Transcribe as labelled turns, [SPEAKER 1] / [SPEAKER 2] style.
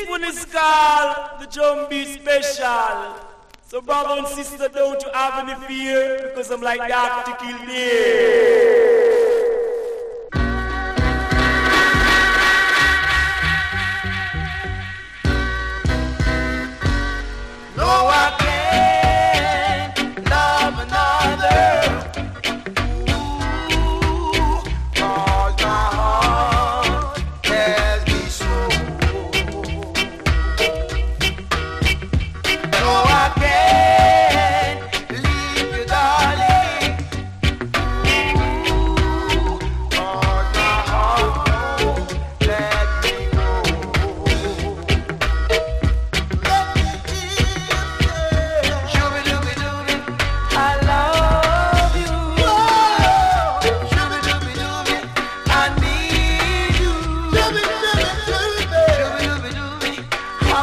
[SPEAKER 1] This one is called the Drum Beat Special. So brother and sister, don't you have any fear, because I'm like Dr. Kildare.